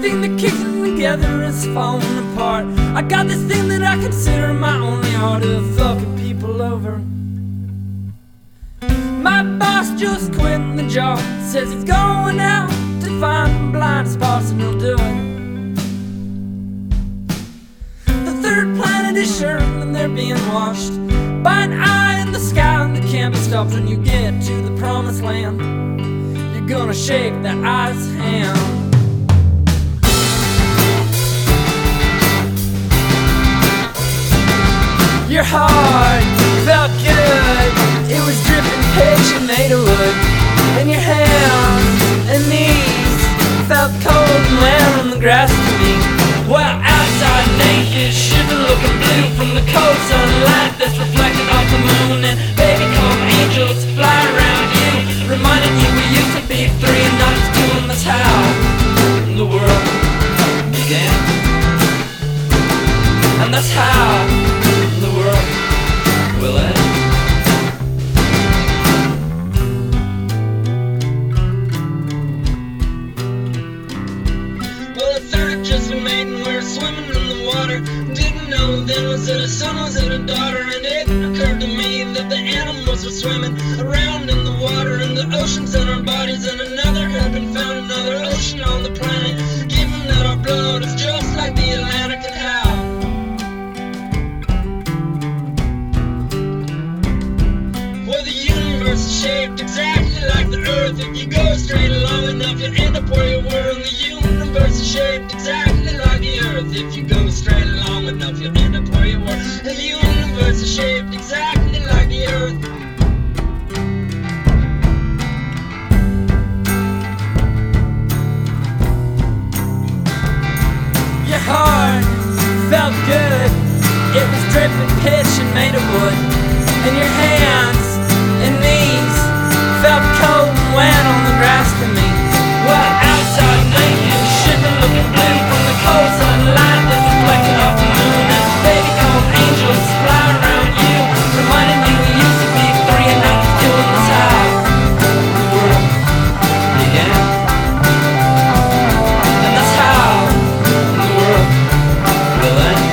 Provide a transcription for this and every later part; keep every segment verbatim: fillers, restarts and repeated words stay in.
Everything that keeps me together is falling apart. I got this thing that I consider my only art of fucking people over. My boss just quit the job, says he's going out to find blind spots and he'll do it. The third planet is sure and they're being watched by an eye in the sky, and that can't be stopped. When you get to the promised land, you're gonna shake that eye's hand. Your heart felt good, it was dripping pitch and made of wood. And your hands and knees felt cold and wet on the grass to me. Well, outside naked, shiver looking blue from the cold sunlight that's reflected off the moon. And baby calm angels fly around you, reminding you we used to be three and not as two. And that's how the world began. And that's how the world will end. Well, a third just been made and we're swimming in the water. Didn't know then, was it a son, was it a daughter? And it occurred to me that the animals were swimming around in the water, in the oceans and our bodies. And another had been found, another ocean on the planet, given that our blood is just like the Atlantic. And how shaped exactly like the earth. If you go straight long enough, you end up where you were. And the universe is shaped exactly like the earth. If you go straight long enough, you end up where you were. And the universe is shaped exactly like the earth. Your heart felt good, it was dripping pitch and made of wood. And your hands and knees felt cold and wet on the grass to me. Well, outside naked, shiver looking blue from the cold sunlight that's reflected off the moon. And baby calm angels fly around you, reminding you we used to be three and not two. And that's how the world began. And that's how the world will end.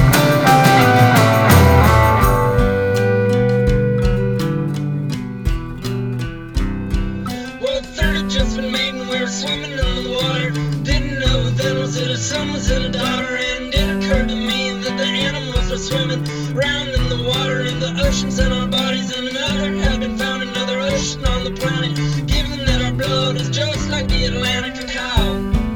Just been made and we were swimming in the water. Didn't know then, was it a son, was it a daughter? And it occurred to me that the animals were swimming around in the water, in the oceans and our bodies. And another had been found, another ocean on the planet, given that our blood is just like the Atlantic. And how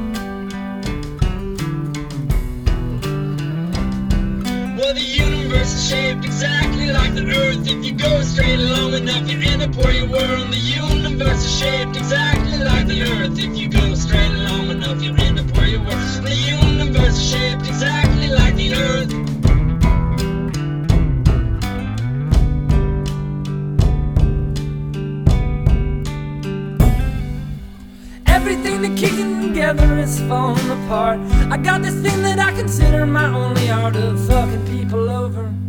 well, the universe is shaped exactly like the earth. If you go straight long enough, you end up where you were. And the universe is shaped exactly like the earth. If you go straight long enough, you end up where you were. The universe is shaped exactly like the earth. Everything that keeps me together is falling apart. I got this thing that I consider my only art of fucking people over.